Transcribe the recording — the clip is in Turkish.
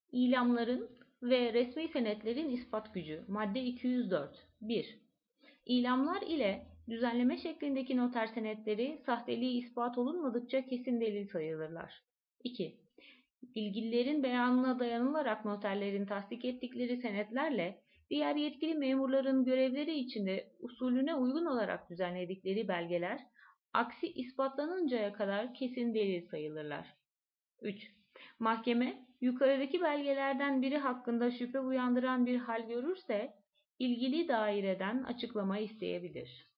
İlamların ve resmi senetlerin ispat gücü. Madde 204. 1. İlamlar ile düzenleme şeklindeki noter senetleri sahteliği ispat olunmadıkça kesin delil sayılırlar. 2. İlgililerin beyanına dayanılarak noterlerin tasdik ettikleri senetlerle diğer yetkili memurların görevleri içinde usulüne uygun olarak düzenledikleri belgeler aksi ispatlanıncaya kadar kesin delil sayılırlar. 3. Mahkeme, yukarıdaki belgelerden biri hakkında şüphe uyandıran bir hal görürse, ilgili daireden açıklama isteyebilir.